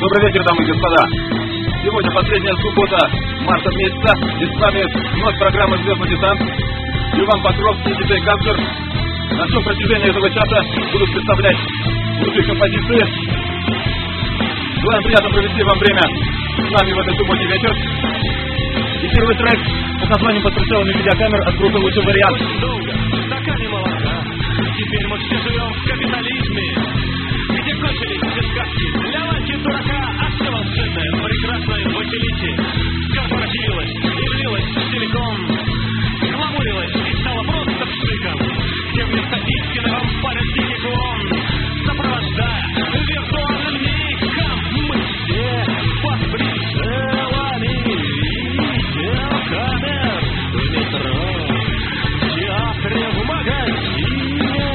Добрый вечер, дамы и господа. Сегодня последняя суббота марта месяца, и с вами вновь программа «Звездный десант». Иван Покровский и Диджей Каспер на всем протяжении этого часа будут представлять лучшие композиции. Желаем приятно провести вам время с нами в этот субботний вечер. И первый трек под названием «Под прицелами видеокамер» от группы «Лучший вариант». Теперь мы все живем в капитализме, где кончились все сказки для Ваньки дурака, а все волшебное, прекрасное в Василисе корпоративилось и влилось целиком, гламурилось и стало просто пшиком, где вместо истины вам палят дикий клон, сопровождая виртуальным ником. Мы все под прицелами видеокамер в метро, в театре, в магазине,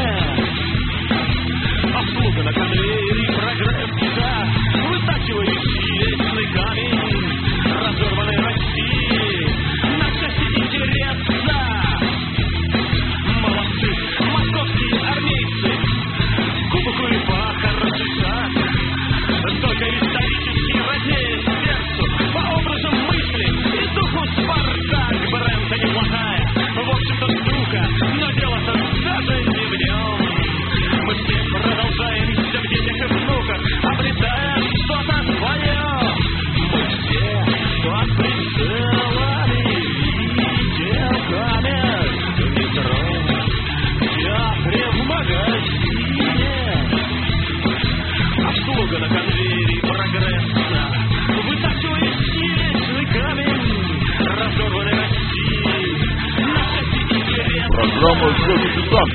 обслуга на конвейере прогресса, вытачивающий вечный камень разорванной России на части интереса. Молодцы, московские армейцы, кубку и паха расчесать, только исторически роднее сердцу, по образу мысли и духу Спартак. Бренд-то неплохая, в общем-то штука, но дело-то даже не в нем. Мы все продолжаемся в детях и внуках, обретая что-то свое. Мы все под прицелами видеокамер в метро, в театре, в магазине, обслуга на конвейере прогресса, вытачивающий вечный камень разорванной России на части интереса. Программа «Звездный десант».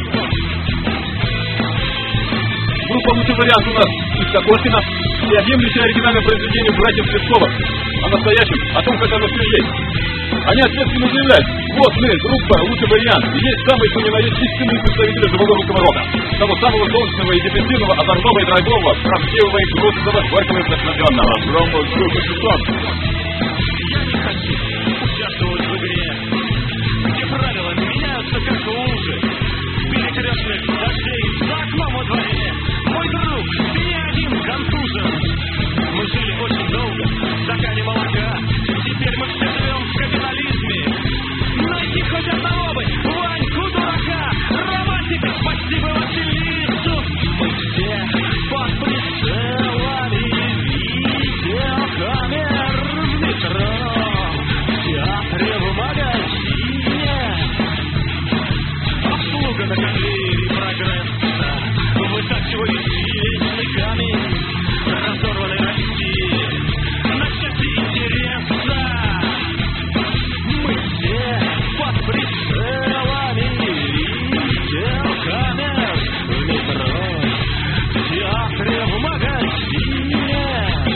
Группа «Лучший вариант» у нас из Кокошкина и объемлющее оригинальное произведение братьев Песковых о настоящем, о том, как оно все есть. Они ответственно заявляют: вот мы, группа «Лучший вариант», и есть самый, что ни на есть, истинные представители живого русского рока, того самого солнечного и депрессивного, озорного и драйвового, правдивого и грустного, горького и вдохновенного. Программа «Звездный десант». Я не хочу участвовать в игре, где правила меняются как лужи перекрестных дождей за окном во дворе. Мой друг, ты не один контужен. Мы жили очень долго в стакане молока, теперь мы все живем в капитализме. Найти хоть одного бы Ваньку дурака, романтика, спасибо Василису. Мы все под прицелами видеокамер в метро, в театре, в магазине, обслуга на конвейере прогресса, вытачивающий вечный камень разорванной России на части интереса. Мы все под прицелами видеокамер в метро, в театре, в магазине,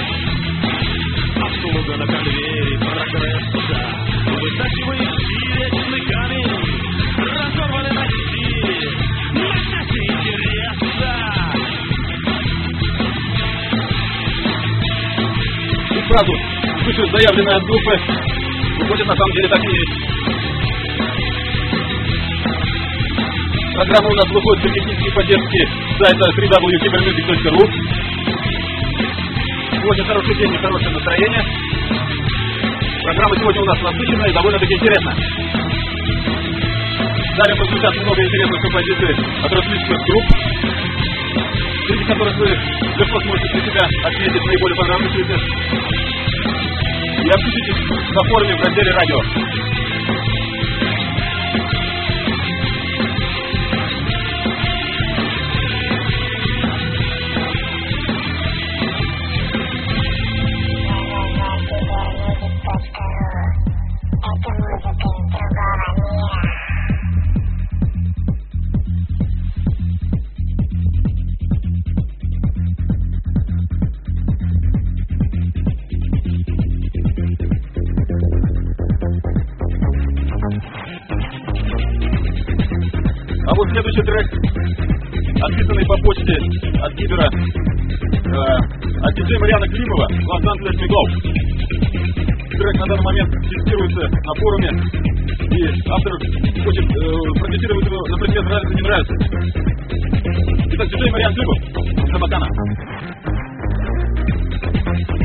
обслуга на конвейере прогресса, вытачивающий вечный камень разорванной России на части интереса. И сразу выше заявленные от группы выходят на самом деле такие. Программа у нас выходит при технической поддержке сайта www.cybermusic.ru. Сегодня хороший день и хорошее настроение. Программа сегодня у нас насыщенная и довольно-таки интересная. Далее прозвучат много интересных композиций от различных групп, среди которых вы легко сможете для себя отметить наиболее понравившиеся и обсудить их на форуме в разделе «Радио». А вот следующий трек, отписанный по почте от Гибера, от диджея Мариана Климова, «Лос-Анджелес Меглов». Трек на данный момент тестируется на форуме, и автор хочет протестировать его на предмет нравится, не нравится. Итак, диджей Мариан Климов, Сабатана.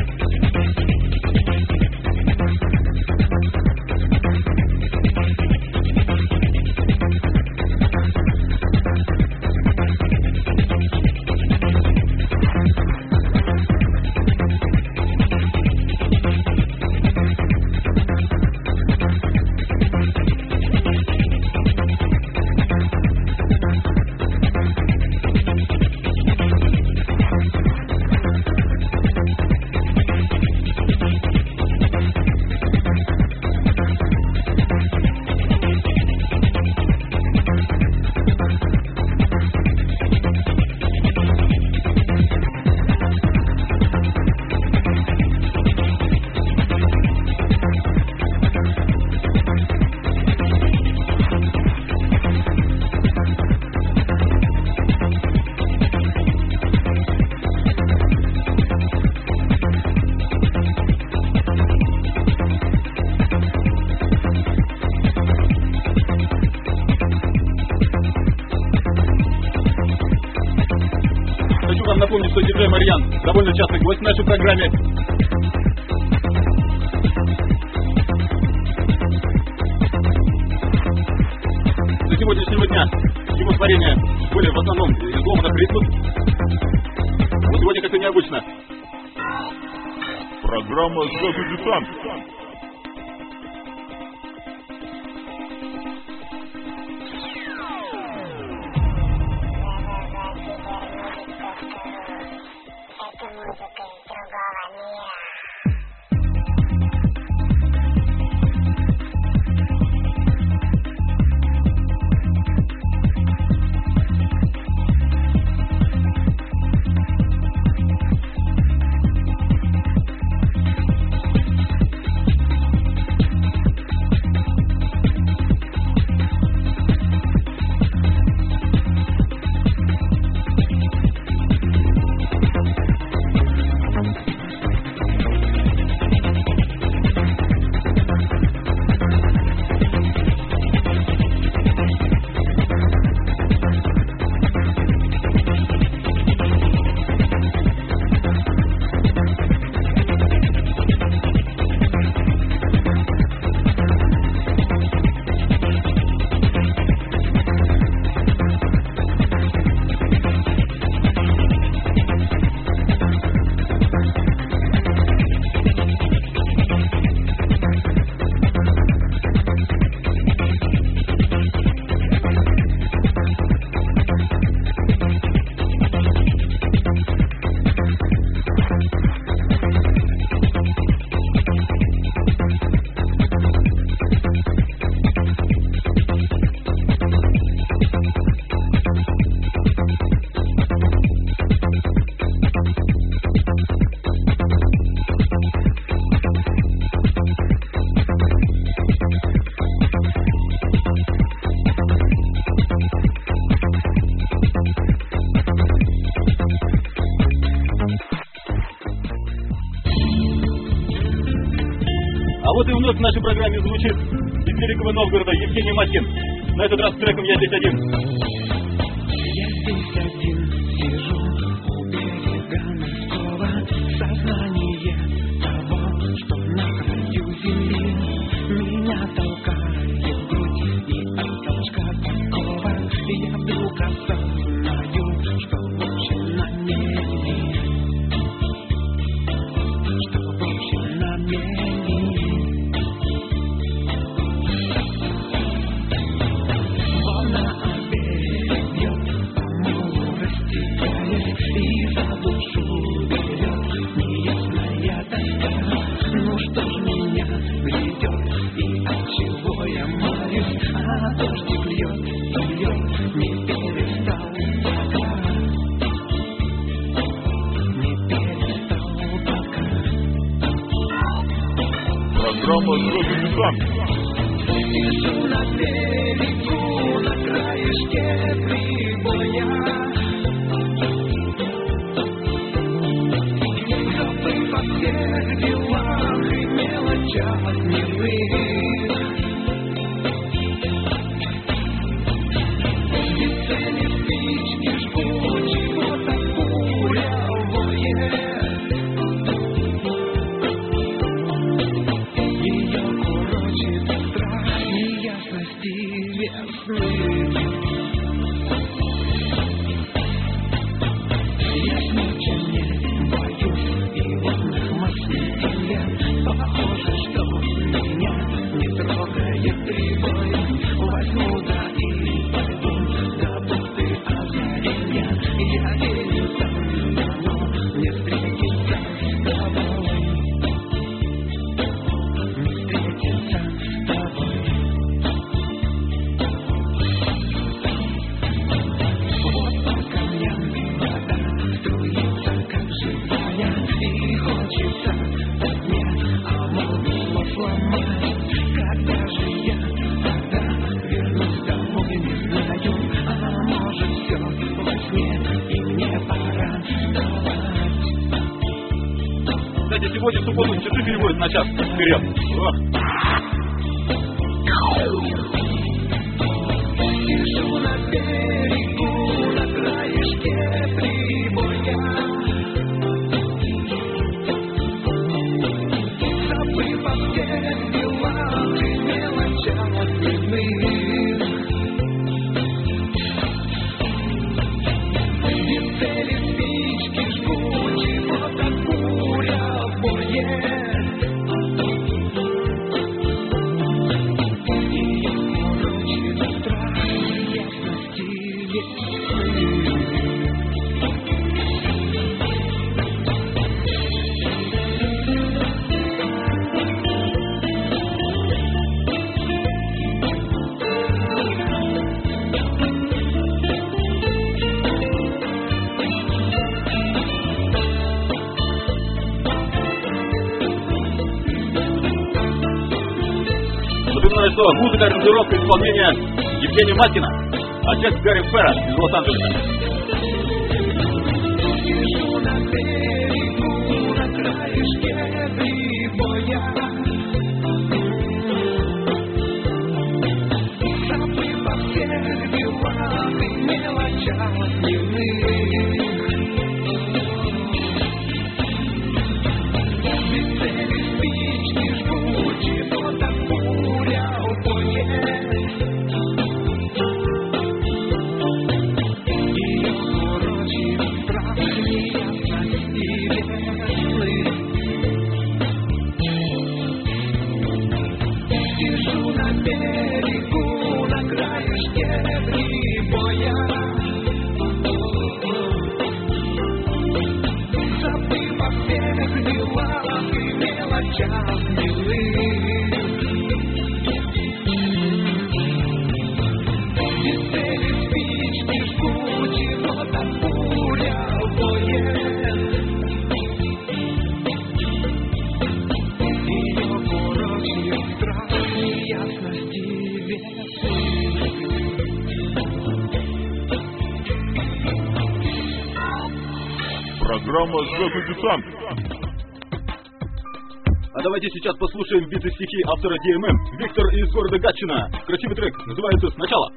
вам напомнить, что диджей Марьян довольно частый гость в нашей программе. До сегодняшнего дня его творения были в основном изломаны в ритм. Вот сегодня как-то необычно. Программа «Звездный десант». Вот и вновь в нашей программе звучит из Великого Новгорода Евгений Маткин. На этот раз с треком «Я здесь один». Я здесь один сижу у берега Москва, сознание того, что на краю земли меня толкает в грудь и от толчка такого я вдруг осознаю, что в общем намерении, что в общем намерении. И за душу берет неясная тоска. Ну что ж меня ведет, и от чего я молюсь, а дождик льет, не перестал пока, не перестал пока. Программа «Звездный десант». Сижу на берегу, на краешке прибоя. Во всех делах и мелочах милых, без цели спички жгут чего-то курявое. Ее курочит страх неясности весны. Я смерча не боюсь и водных мостей. Похоже, что меня не трогает прибой. Возьму да и пойду до бухты озарения. Я верю, там давно не встретиться с тобой, не встретиться с тобой. Вот по камням вода струится, как живая, и хочется мне амуло сломать. Когда же я тогда вернусь домой, не знаю, а может все во сне, и мне пора вставать. Кстати, сегодня в субботу часы переводят на час вперед. Сижу на берегу, на краешке прибоя. что музыка, аранжировка, исполнение Евгения Маткина, а текст Гарри Ферра из Лос-Анджелеса. Сижу на берегу, на краешке прибоя, забыв о всех делах и мелочах дневных. Без цели спички жгучи, будто буря убоя. Ее урочит страх, неясность и веслы. Сижу на берегу, на краешке прибоя, забыв о всех делах и мелочах милых. Без цели спички жгучи, вот от буря воет. Ее порочит страх, неясности весы. Программа «Звездный-десант». А давайте сейчас послушаем биты стихи автора DMM, Виктор из города Гатчина. Красивый трек, называется «Сначала».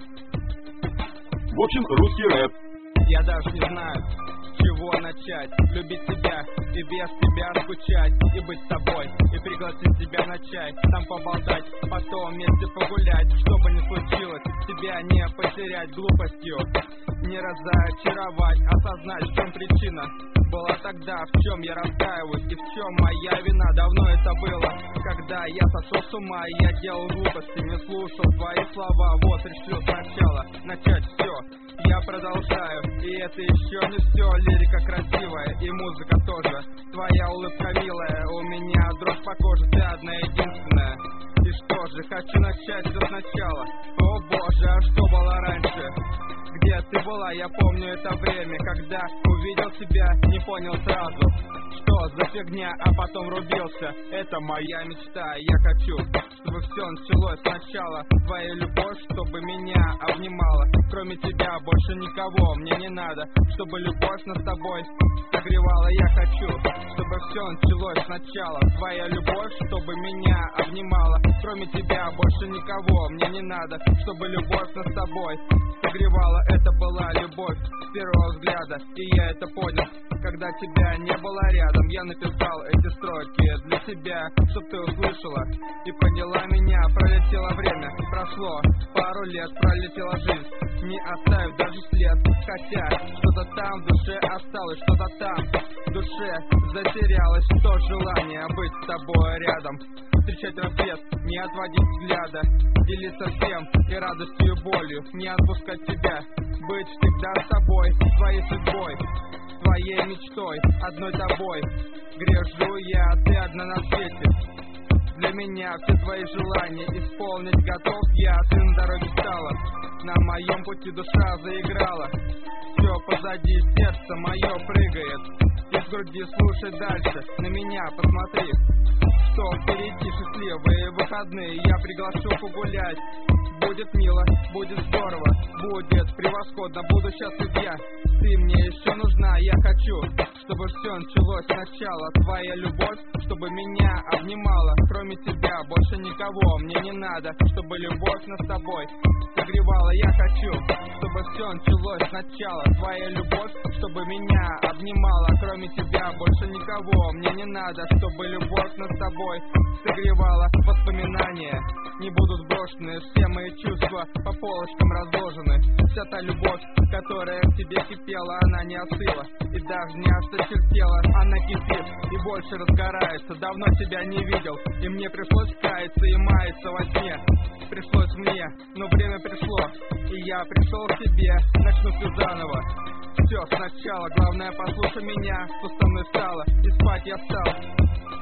В общем, русский рэп. Я даже не знаю, с чего начать. Любить тебя и без тебя скучать. И быть с тобой, и пригласить тебя на чай. Там поболтать, потом вместе погулять. Что бы ни случилось, тебя не потерять глупостью. Не разочаровать, осознать, в чем причина была тогда, в чем я раскаиваюсь и в чем моя вина. Давно это было, когда я сошел с ума, и я делал глупости, не слушал твои слова. Вот решил сначала начать все. Я продолжаю, и это еще не все. Лирика красивая, и музыка тоже. Твоя улыбка милая, у меня дрожь по коже, ты одна единственная. И что же, хочу начать все сначала. О боже, а что было раньше? Где ты была, я помню это время, когда увидел тебя, не понял сразу, что за фигня, а потом врубился. Это моя мечта, я хочу, чтобы все началось сначала. Твоя любовь, чтобы меня обнимала. Кроме тебя больше никого мне не надо, чтобы любовь нас с тобой согревала. Я хочу, чтобы все началось сначала. Твоя любовь, чтобы меня обнимала. Кроме тебя больше никого мне не надо, чтобы любовь нас с тобой согревала. Это была любовь с первого взгляда, и я это понял, когда тебя не было рядом. Я написал эти строки для тебя, чтоб ты услышала и поняла меня. Пролетело время, прошло пару лет, пролетела жизнь, не оставив даже след. Хотя что-то там в душе осталось, что-то там в душе затерялось. То желание быть с тобой рядом, встречать рассвет, не отводить взгляда, делиться всем и радостью, и болью, не отпускать тебя, быть всегда с тобой, твоей судьбой, твоей мечтой, одной тобой. Грежу я, ты одна на свете. Для меня все твои желания исполнить готов я. Ты на дороге стала, на моем пути душа заиграла. Все позади, сердце мое прыгает из груди, слушай дальше, на меня посмотри. Что впереди счастливые выходные, я приглашу погулять. Будет мило, будет здорово, будет превосходно, буду счастлив я. Ты мне еще нужна, я хочу, чтобы все началось сначала. Твоя любовь, чтобы меня обнимала. Кроме тебя больше никого мне не надо, чтобы любовь нас с тобой согревала. Я хочу, чтобы все началось сначала. Твоя любовь, чтобы меня обнимала. Кроме тебя больше никого мне не надо, чтобы любовь нас с тобой согревала. Воспоминания не будут брошены, все мои чувства по полочкам разложены. Вся та любовь, которая к тебе кипела, она не остыла и даже не осточертела. Она кипит и больше разгорается. Давно тебя не видел, и мне пришлось каяться и маяться во сне. Пришлось мне, но время пришло, и я пришел к тебе. Начну все заново, все сначала. Главное, послушай меня, что со мной стало, и спать я стал.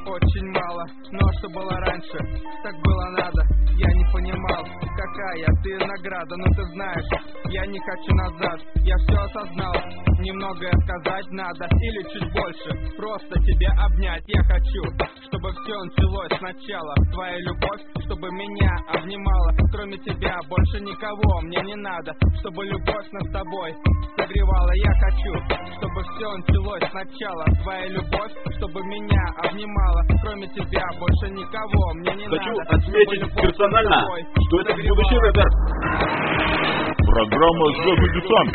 очень мало. Но что было раньше, так было надо. Я не понимал, какая ты награда. Но ты знаешь, я не хочу назад. Я все осознал, немногое сказать надо. Или чуть больше, просто тебя обнять. Я хочу, чтобы все началось сначала. Твоя любовь, чтобы меня обнимала. Кроме тебя больше никого мне не надо. Чтобы любовь нас с тобой согревала. Я хочу, чтобы все началось сначала. Твоя любовь, чтобы меня обнимала. Кроме тебя больше никого мне не надо. Хочу отметить персонально, что это будущий рэпер. Программа «Звездный десант».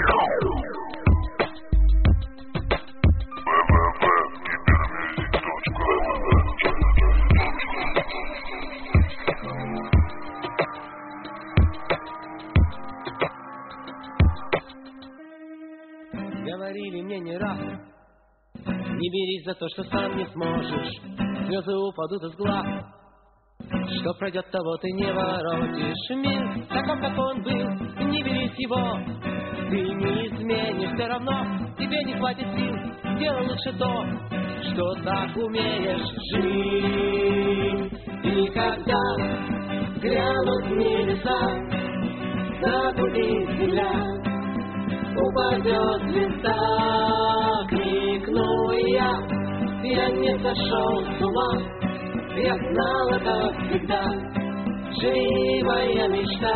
Говорили мне не раз, не берись за то, что сам не сможешь. Слезы упадут из глаз. Что пройдет, того ты не воротишь. Мир таков, как он был, не берись его. Ты не изменишь, все равно тебе не хватит сил. Делай лучше то, что так умеешь жить. И когда грянут небеса, загудит земля, упадет звезда, крикну я не сошел с ума. Я знал это всегда, живая мечта.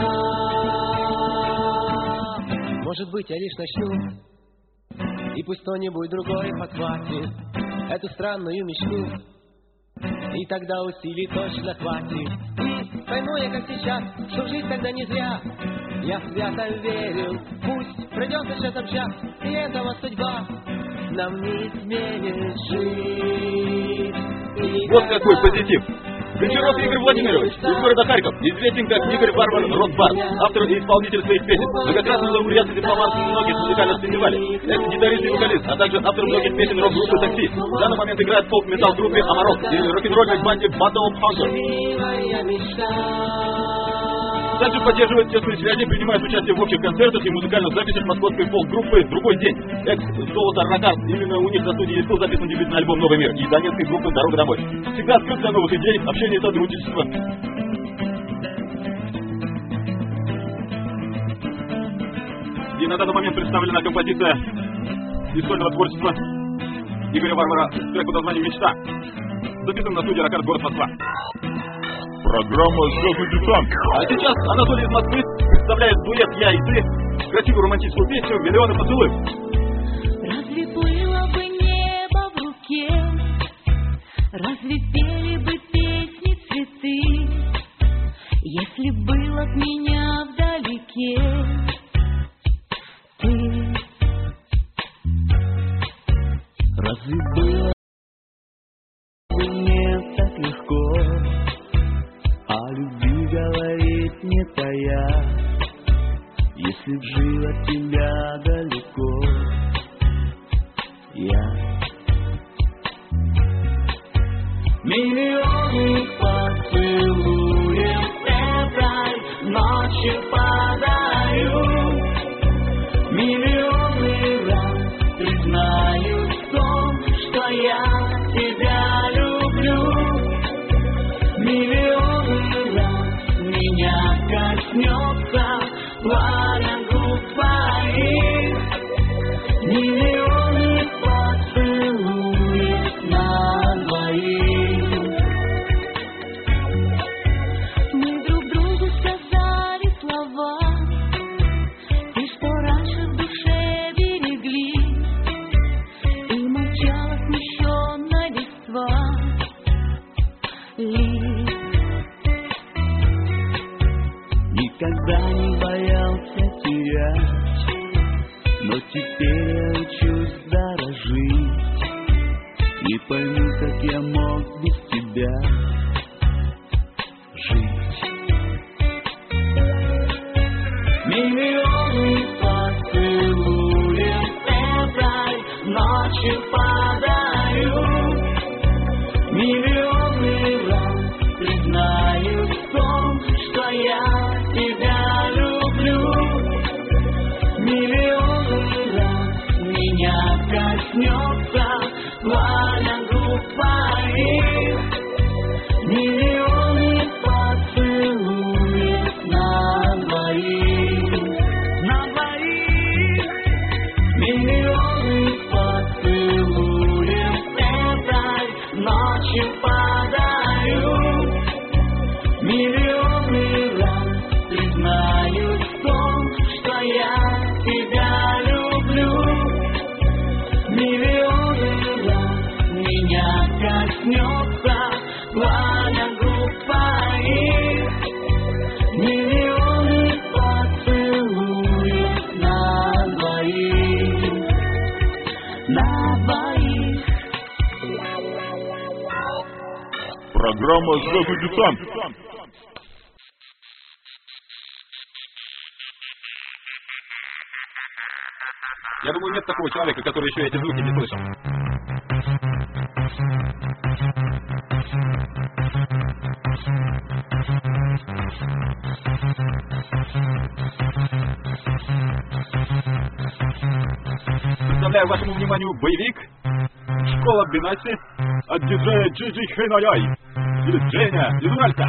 Может быть, я лишь начну, и пусть кто-нибудь другой подхватит эту странную мечту, и тогда усилий точно хватит. И пойму я, как сейчас, что жизнь тогда не зря. Я свято верил, пусть придет лишь этот час, и этого судьба нам не изменит жить. Вот какой позитив. Гончаров Игорь Владимирович из города Харьков, известен как Игорь Варвар Ротбард, автор и исполнитель своих песен, многократный лауреат дипломат многих музыкальных фестивалей, экс-гитарист и вокалист, а также автор многих песен рок-группы «Такси». В данный момент играет в фолк-метал группе «Амарок» и рок-н-ролльной банде Battle of Hunger. Также поддерживает тесные связи, принимает участие в общих концертах и музыкальных записях московской фолк-группы «Другой день». Экс-Золото Рокард. Именно у них на студии «Искал» записан дебютный альбом «Новый мир» и донецкой группы «Дорога домой». Всегда открыт для новых идей, общения и сотрудничества. И на данный момент представлена композиция из сольного творчества Игоря Варвара с трек под названием «Мечта». Записан на студии «Рокард», город Москва. Программа «Звездный десант». А сейчас Анатолий из Москвы представляет дуэт «Я и ты», красивую романтическую песню «Миллионы поцелуев». Разве было бы небо в руке, разве пели бы песни цветы, если был от меня вдалеке ты? Разве было бы не так легко о любви говорить не тая, если б жил от тебя далеко я? Миллионы поцелуев этой ночью подарю, миллионы раз признаюсь в том, что я тебя люблю, миллионы раз меня коснется пламя губ твоих, миллионы поцелуев на двоих. Мы друг другу сказали слова, и что раньше в душе берегли, и молчала смущенно листва лист. Никогда не боялся терять, но теперь я учусь дорожить, и пойму, как я мог без тебя жить. Миллионы поцелуев этой ночью подарю, миллионы раз признаюсь в том, что я тебя люблю, миллионы раз меня коснется пламя губ твоих. Программа «Звездный десант». Я думаю, нет такого человека, который еще эти звуки не слышал. Представляю вашему вниманию боевик «Школа Бенаси» от диджея Джиджи Хэйнаяй или Дженя из Уральска.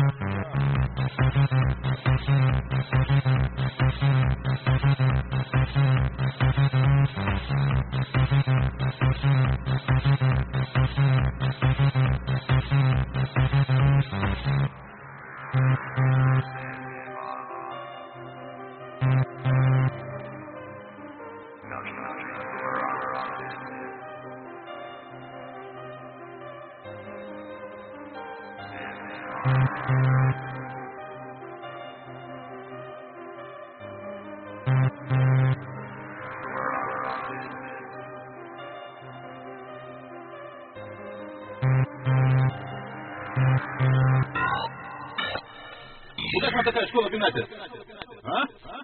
Куда же вам такая школа Бенаси? А?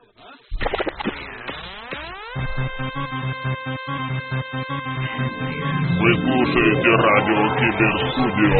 Вы слушаете радио Киберстудио.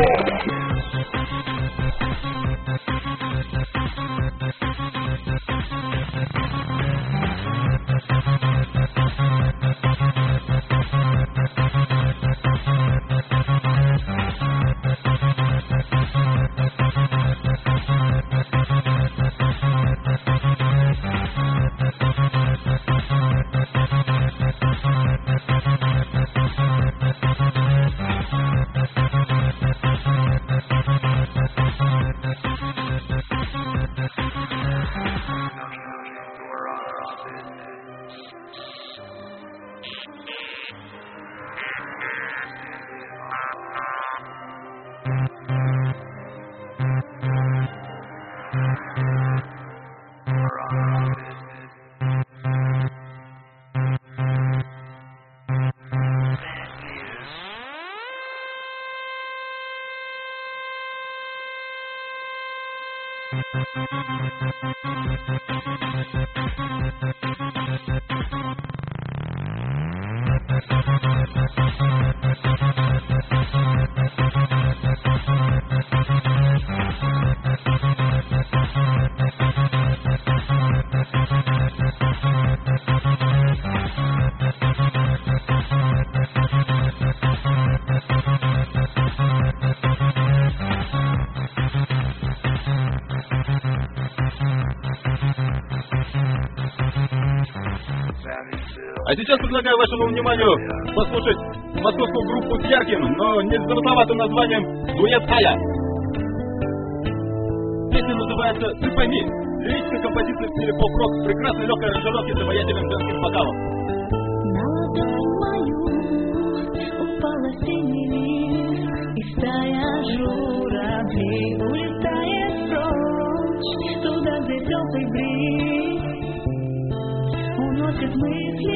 А сейчас предлагаю вашему вниманию послушать московскую группу с ярким, но не замысловатым названием «Дуэт Ая». Песня называется «Ты пойми». Лирическая композиция в стиле поп-рок с прекрасной легкой аранжировки с обаятельным женским вокалом. На ладонь мою упала синий лист, и стая журавлей улетает прочь, туда, где теплый бриз уносит мысли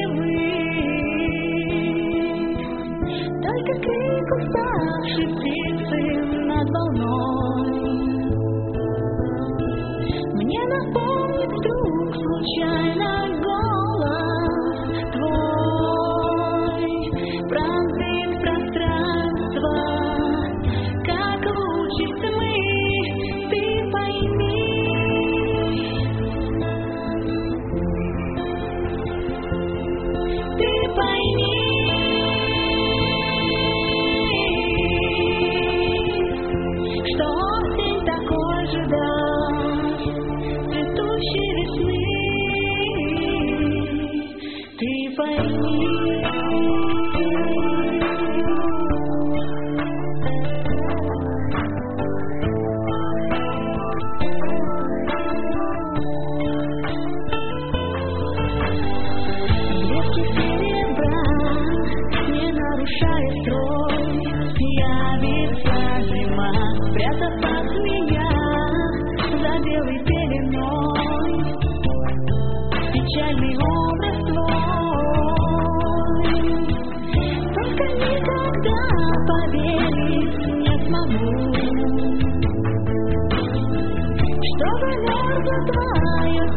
ввысь. Только крик уставшей птицы над волной мне напомнит вдруг случайно голос твой, пронзит пространство, как лучи тьмы. Ты пойми, ты пойми, что осень такой же даст цветущей весны.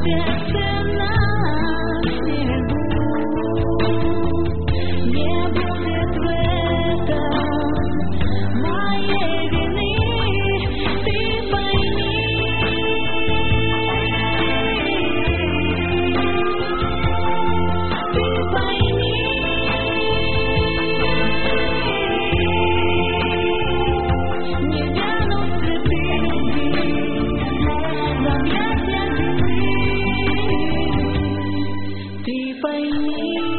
сердце на снегу. Не будет в этом моей вины, ты пойми. Ты пойми. Не вянут цветы любви в объятиях зимы. Ты пойми.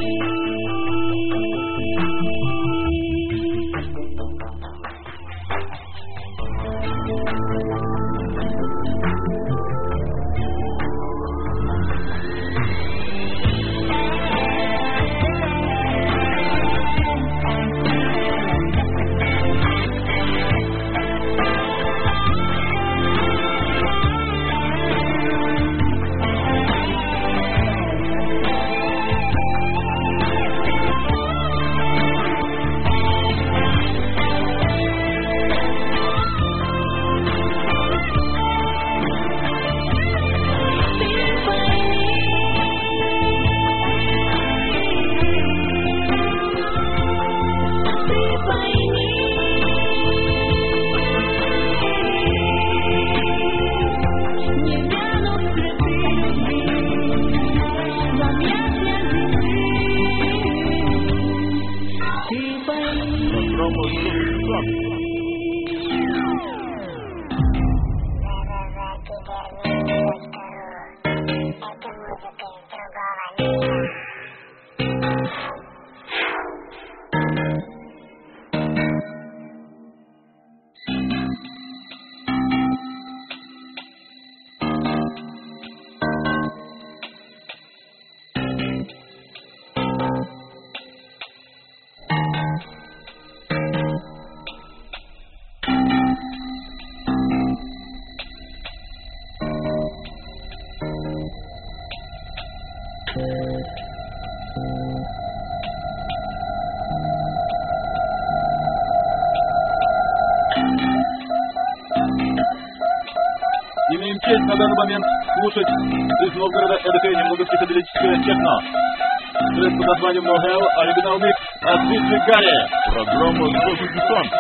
Программа «Звездный Имеем честь на данный момент слушать из Новгорода эдакое немного психоделическое техно. Трек под названием No Hell, оригинал микс от Дмитрия Гарри. Программа «Звездный десант».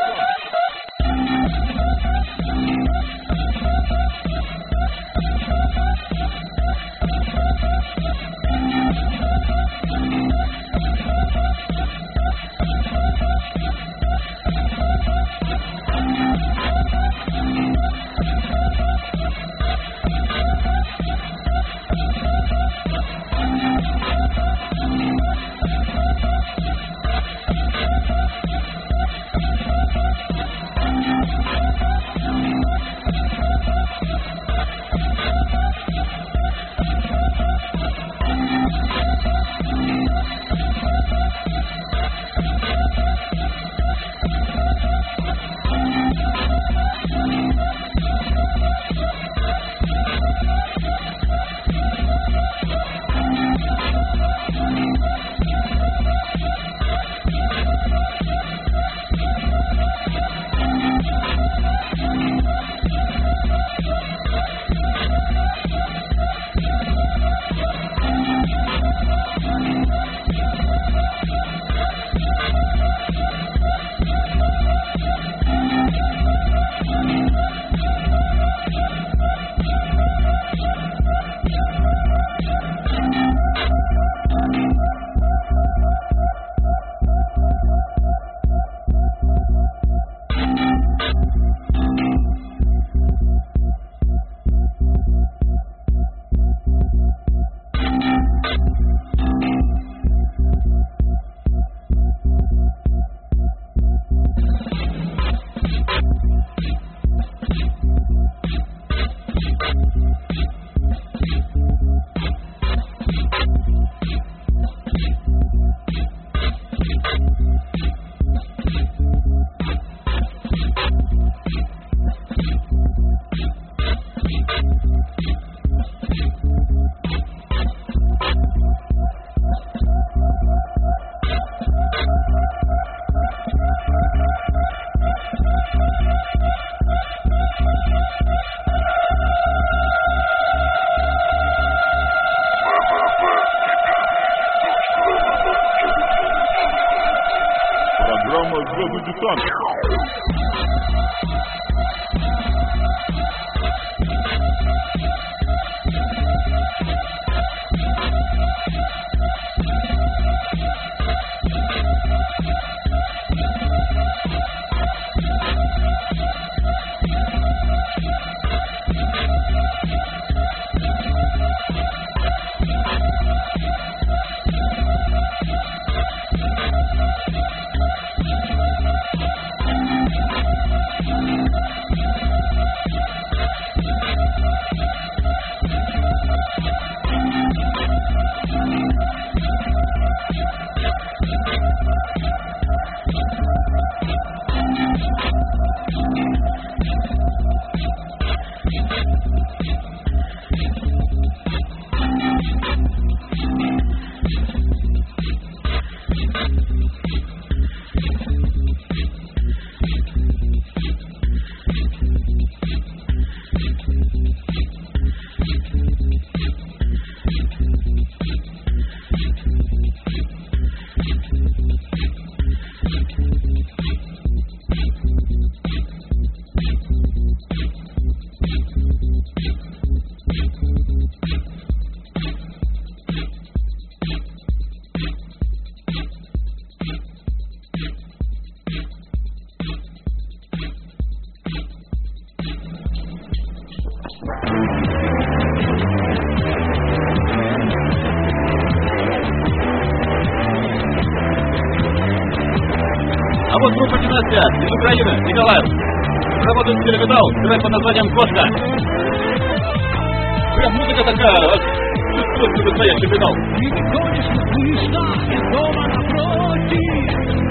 А вот группа «Династия» из Украины, Николаев. Работает в телеметал, трек под названием «Кошка». Прям музыка такая, чувствуется настоящий металл. Ты выходишь на слышно, я дома напротив.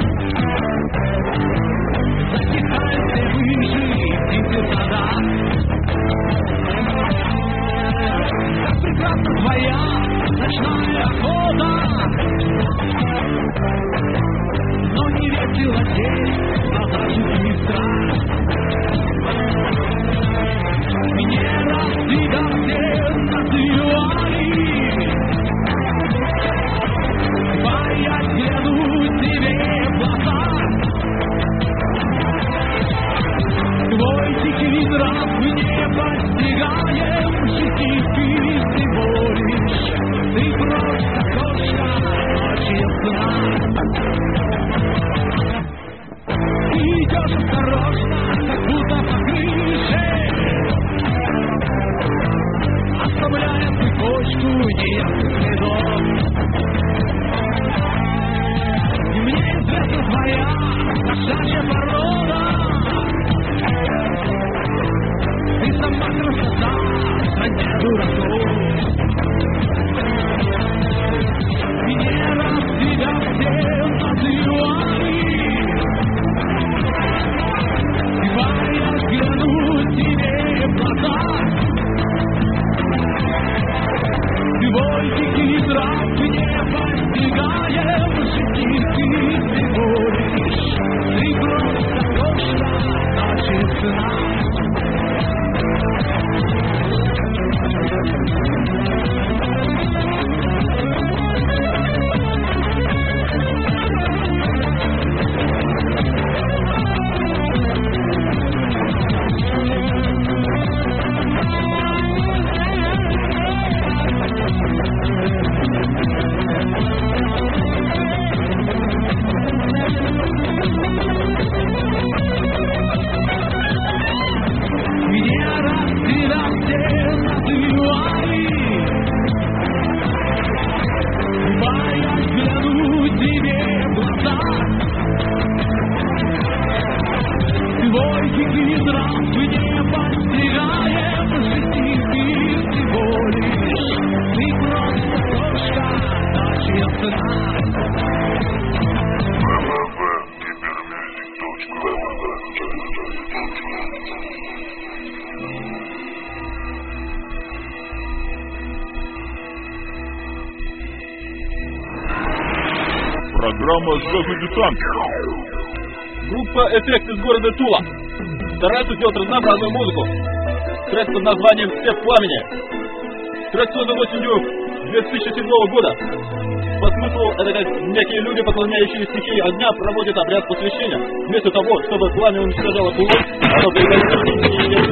Затихают все выжи, температура. Как прекрасна твоя ночная охота. Но не весело здесь, продажи быстро. Мне раз тебя все называли. Я взгляну тебе в глаза. Твой тихий нрав мы не постигаем. Счастливый всего лишь. Ты просто кошка ночи сна. Ты идешь осторожно, как будто по крыше, оставляя цепочку неясных следов. Мне известна твоя кошачья порода. Ты сама красота, стране дураков. Мне раз тебя все называли. Давай я взгляну тебе в глаза. Твой тихий нрав мы не постигаем. Счастливый всего лишь. Ты просто кошка ночи сна. Программа «Звездный десант». Группа «Эффект» из города Тула. Стараются делать разнообразную музыку. Трек под названием «Степ пламени». Трек создан осенью 2007 года. По смыслу, это как некие люди, поклоняющие стихии огня, проводят обряд посвящения. Вместо того, чтобы пламя уничтожало кулак, оно приготовится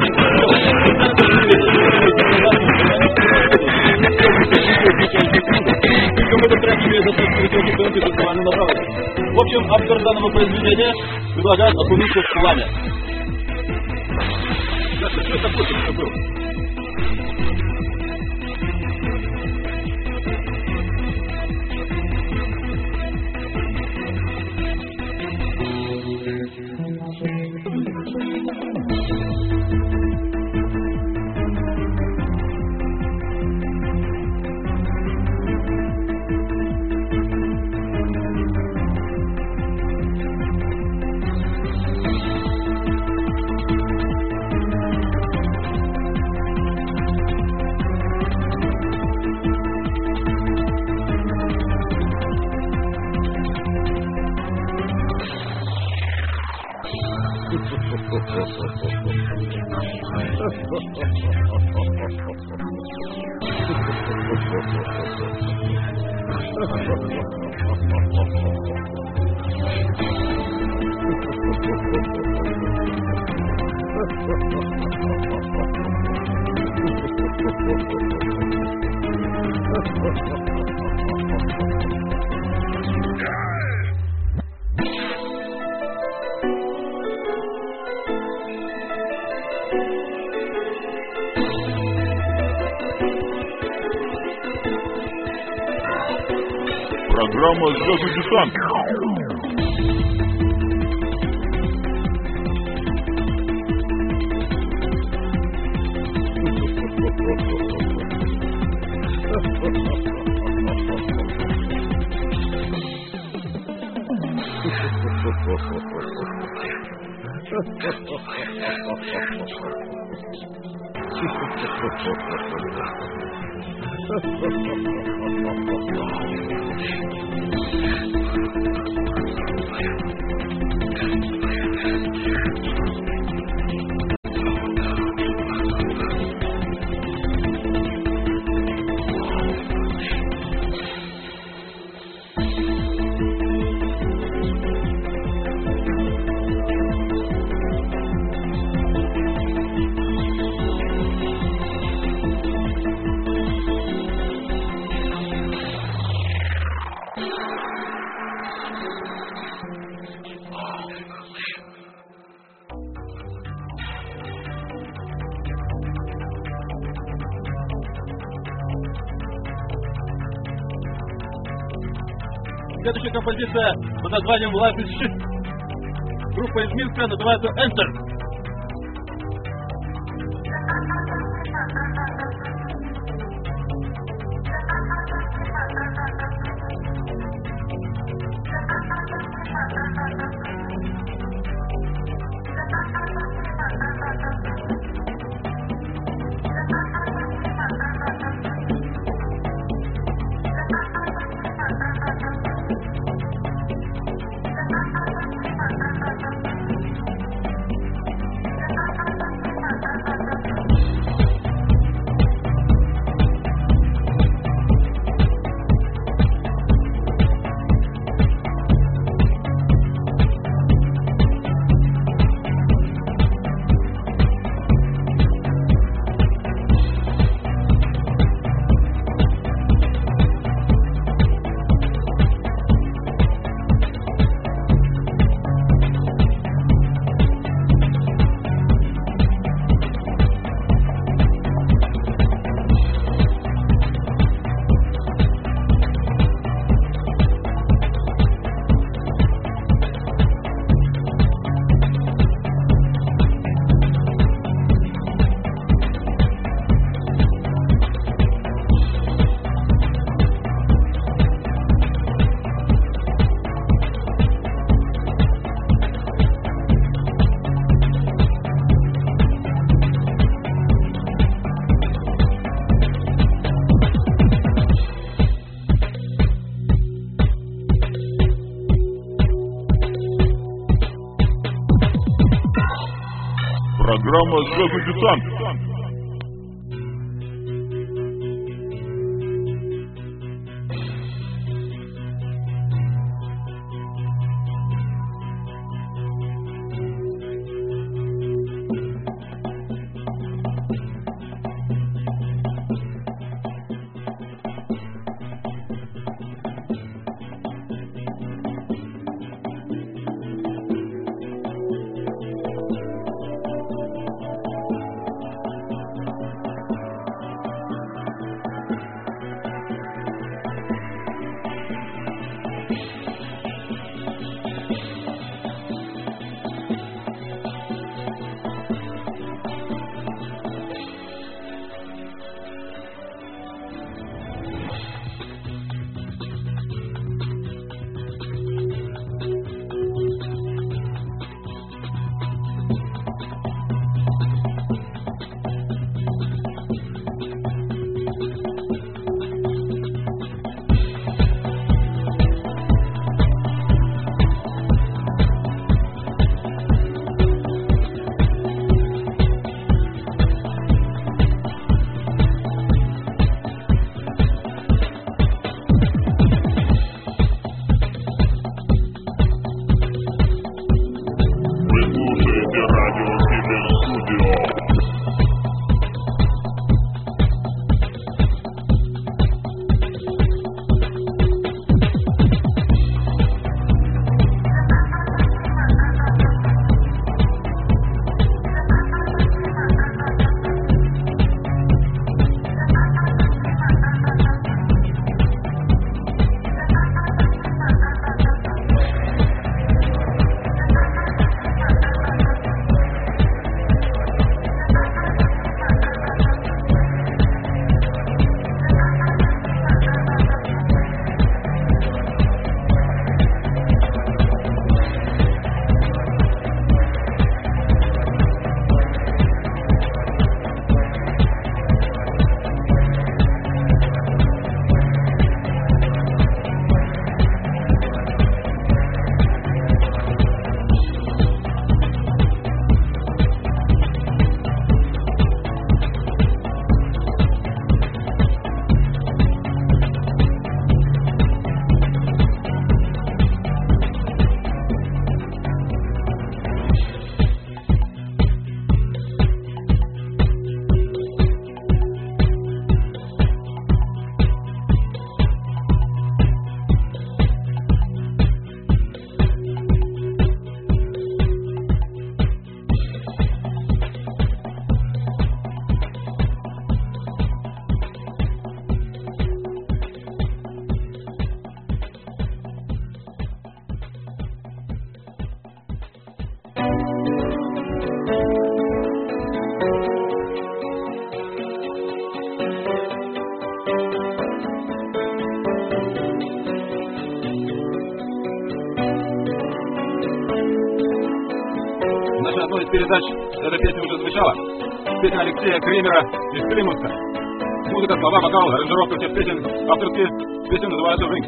в этом треке имеет достаточно высокий темп и сексуальную направленность. В общем, автор данного произведения предлагает окунуться в пламя. Что такое было? Программа «Звездный десант». Следующая композиция под названием Life is Shit. Группа из Минска называется Enter. Программа «Звездный десант». Радио Киберстудио. Передач эта песня уже звучала. Песня Алексея Кремера из Климовска. Музыка, слова, вокал, аранжировка всех песен. Авторские песни называются «Рынг».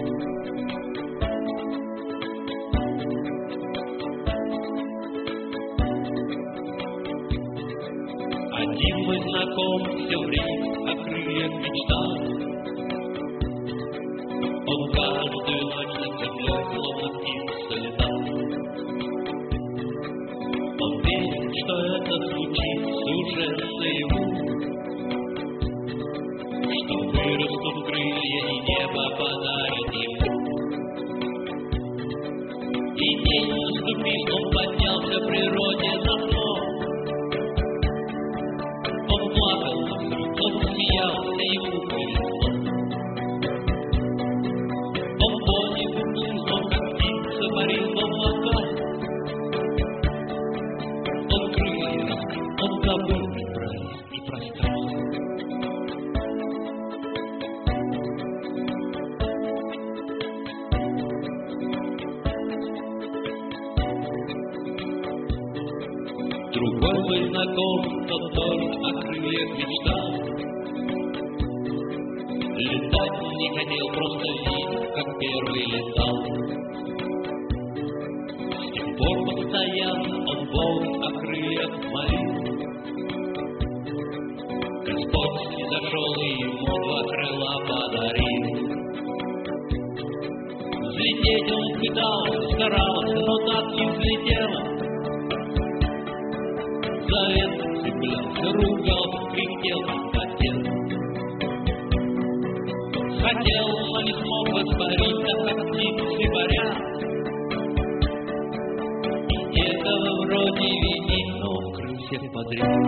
Один мой знаком все время о крыльях мечтал. Он каждую ночь над землей словно птица летал. Он верит, что это случится уже наяву, что вырастут крылья и небо подарит ему. И день наступил, он поднялся в природе на снов. Он плакал, он смеялся, ему повезло. Он понял, он как птица парил в облаках. Он крылья раскрыл, он забыл рай и пространство. Другой мой знаком, тот тоже о крыльях мечтал. Летать не хотел, просто видел, как первый летал. С тех пор постоянно он Бог о крыльях молил. Господь снизошел и ему два крыла подарил. Взлететь он пытался, старался, но так не взлетел. За ветку цеплялся, ругался, кряхтел, хотел. Хотел, но не смог воспариться, как птицы парят. И этого вроде видит, но крыл всех подряд.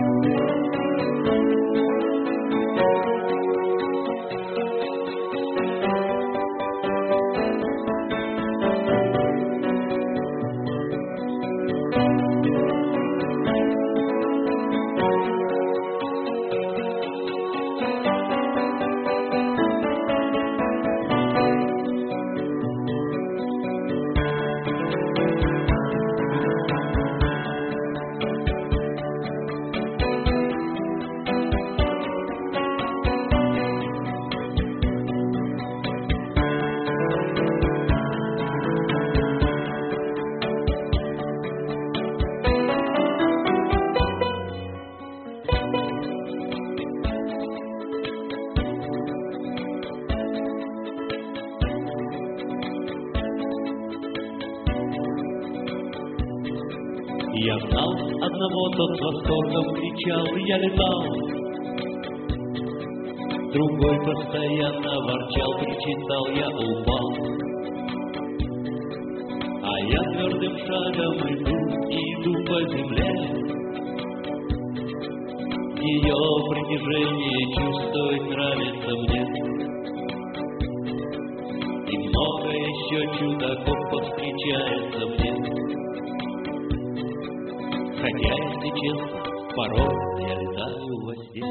одного тот с восторгом кричал: я летал. Другой постоянно ворчал, причитал: я упал. А я твердым шагом иду по земле. Ее притяжение чувствовать нравится мне. И много еще чудаков повстречается мне. Хотя, если честно, порой я летаю во сне.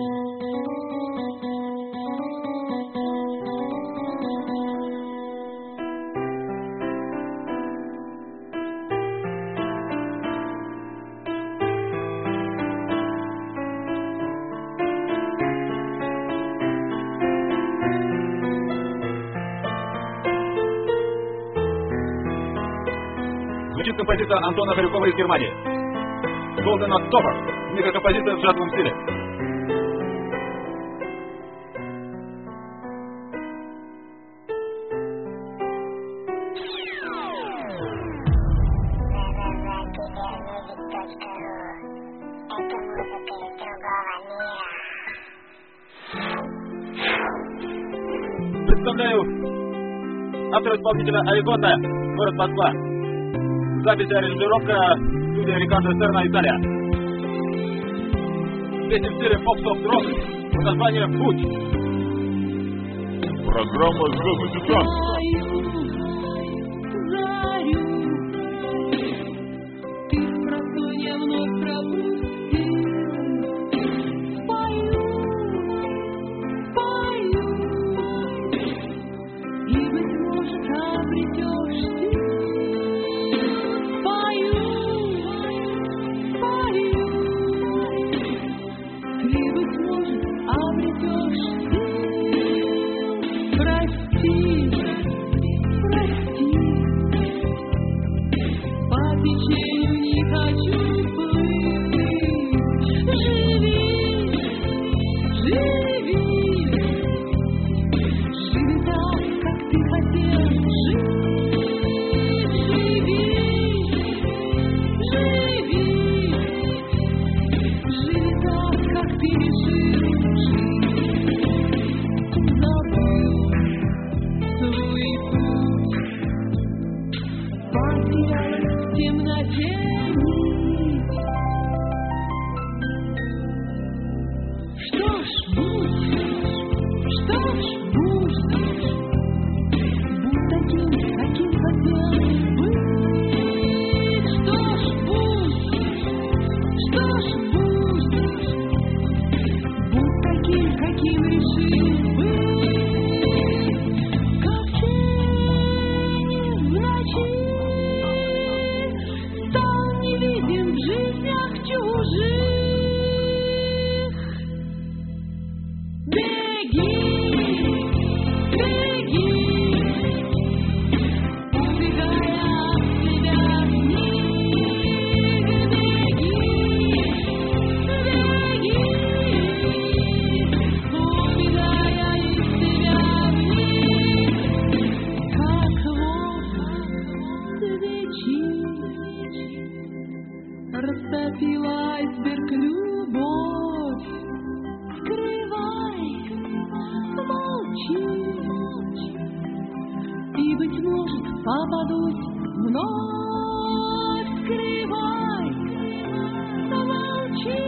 Звучит композиция Антона Харюкова из Германии. Golden October. Мегакомпозиция в джазовом стиле. Представляю автора-исполнителя Аризона, город Москва. Запись и аранжировка, студия Рикардо Серна, Италия. Песня в стиле поп-софт-рок под названием «Путь». Программа «Звездный десант». Ты в простое вновь пропустил. Пою, и, быть может, обретешь силу. Растопила айсберг любовь. Скрывай, молчи. И, быть может, попадусь вновь. Скрывай, молчи.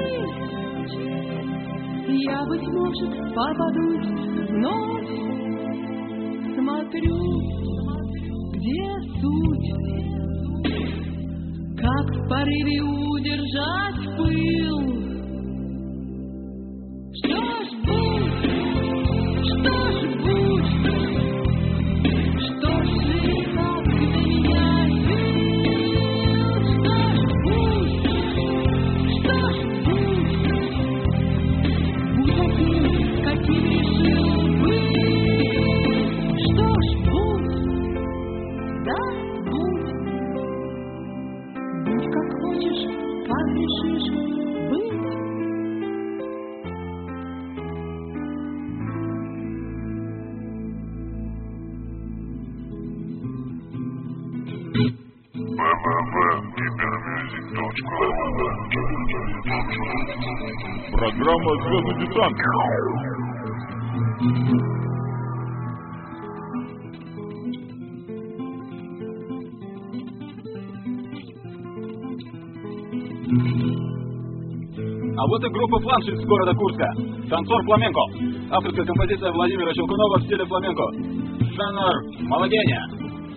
Я, быть может, попадусь вновь. Смотрю, где суть. Как в порыве удержать пыл? Что ж будь? Что ж будь? Что ж как для меня жил? Что ж будь? Что ж будь? Будь таким, каким решил быть. Что ж будь? Да, будь. Будь как хочешь, как Программа «Звездный десант». А вот и группа «Фланш» из города Курска. Танцор фламенко. Авторская композиция Владимира Щелкунова в стиле фламенко. Жанр малогения.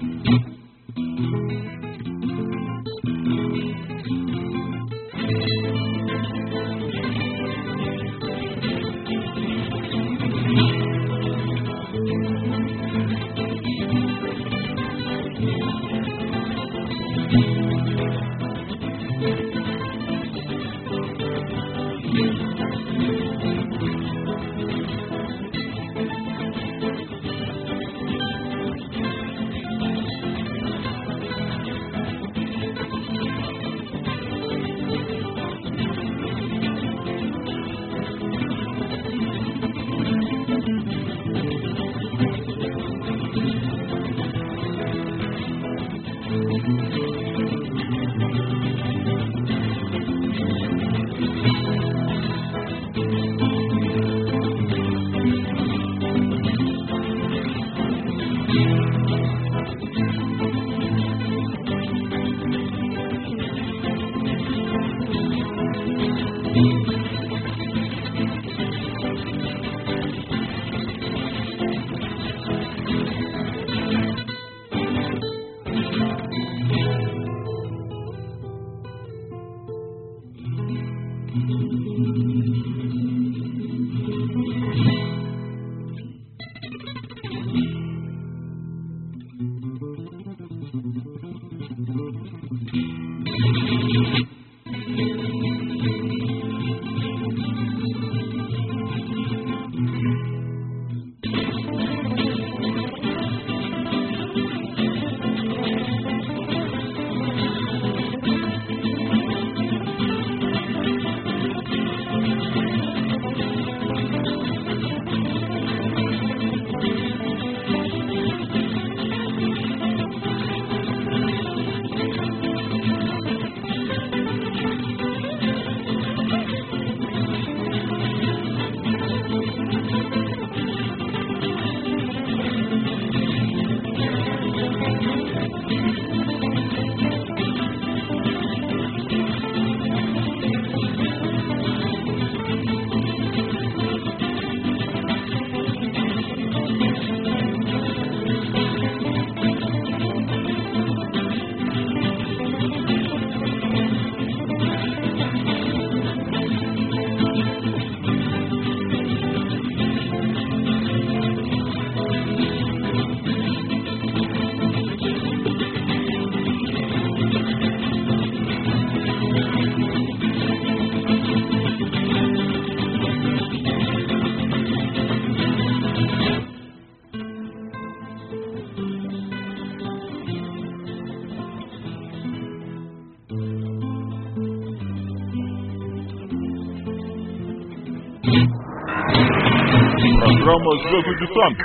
Программа «Звездный десант».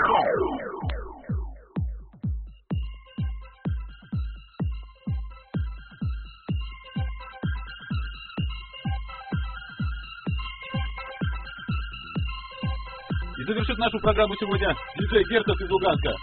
И завершит нашу программу сегодня диджей Герцог из Луганска.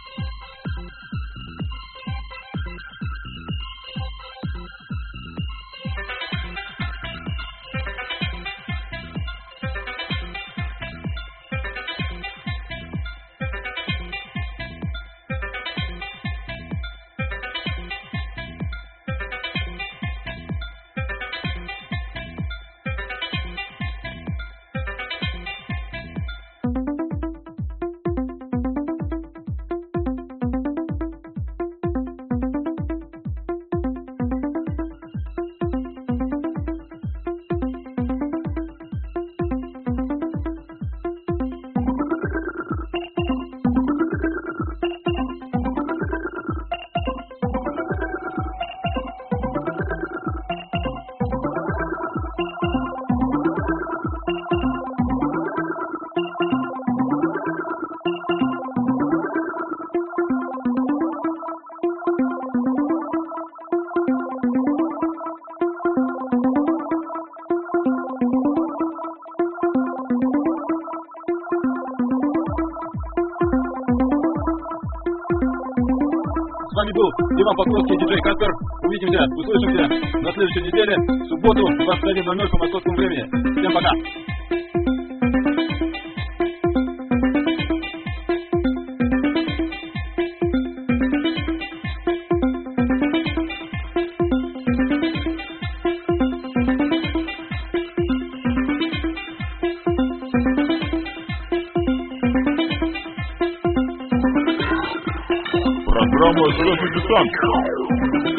вами был Иван Покровский, диджей Каспер. Увидимся, услышимся на следующей неделе, в субботу, в 21:00 по московскому времени. Всем пока! Программа «Звездный десант».